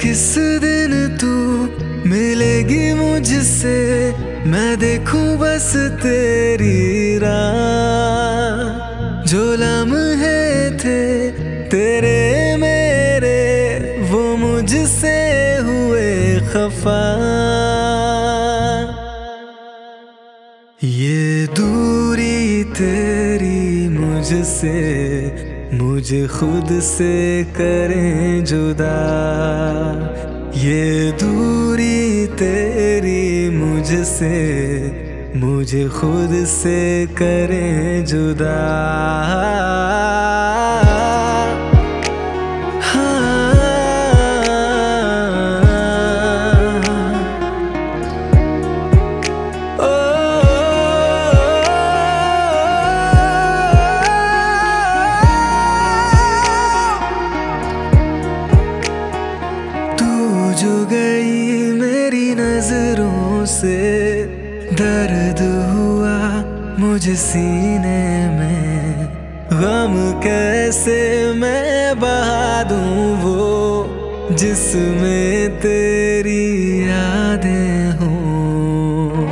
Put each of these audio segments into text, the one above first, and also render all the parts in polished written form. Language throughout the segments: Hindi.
किस दिन तू मिलेगी मुझसे, मैं देखूं बस तेरी राह। जो लम्हे थे तेरे मेरे वो मुझसे हुए खफा। ये दूरी तेरी मुझसे मुझे खुद से करें जुदा। ये दूरी तेरी मुझसे मुझे खुद से करें जुदा। जो गई मेरी नजरों से, दर्द हुआ मुझे सीने में। गम कैसे मैं बहा दूं वो जिसमें तेरी यादें हों।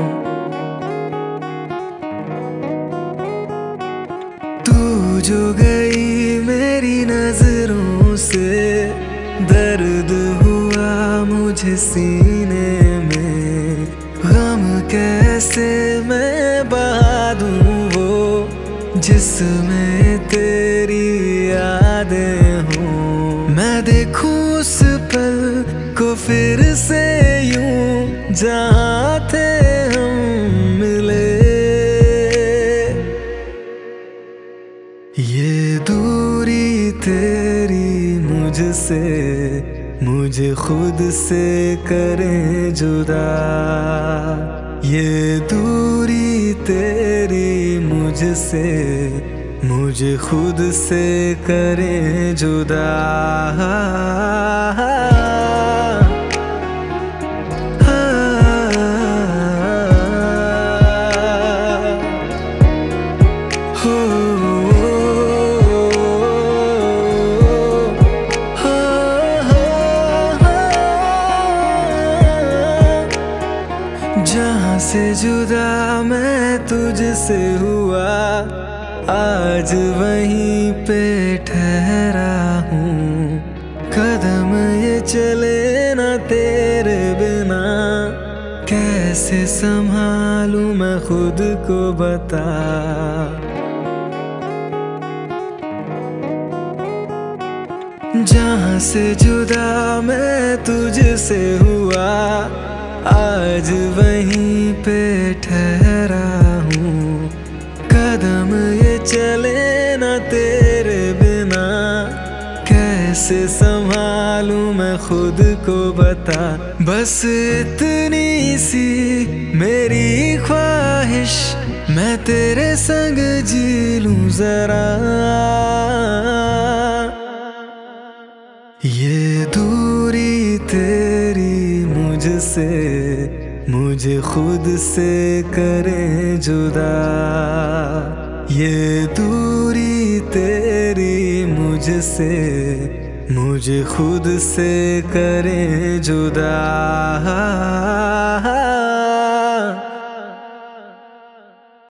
तू जो गई मेरी नजरों से, दर्द हुआ मुझे सीने में। गम कैसे मैं बहा दूं वो जिसमें तेरी यादें हों। मैं देखूं उस पल को फिर से यूं जहाँ थे हम मिले। ये दूरी तेरी मुझसे मुझे खुद से करें जुदा। ये दूरी तेरी मुझसे मुझे खुद से करें जुदा। जहाँ से जुदा मैं तुझसे हुआ, आज वहीं पे ठहरा हूँ। कदम ये चले ना तेरे बिना, कैसे संभालूं मैं खुद को बता। जहाँ से जुदा मैं तुझसे हुआ, आज वहीं पे ठहरा हूँ। कदम ये चले ना तेरे बिना, कैसे संभालूं मैं खुद को बता। बस इतनी सी मेरी ख्वाहिश, मैं तेरे संग जी लूं जरा। ये दूरी तेरी मुझसे मुझे खुद से करें जुदा। ये दूरी तेरी मुझसे मुझे खुद से करें जुदा।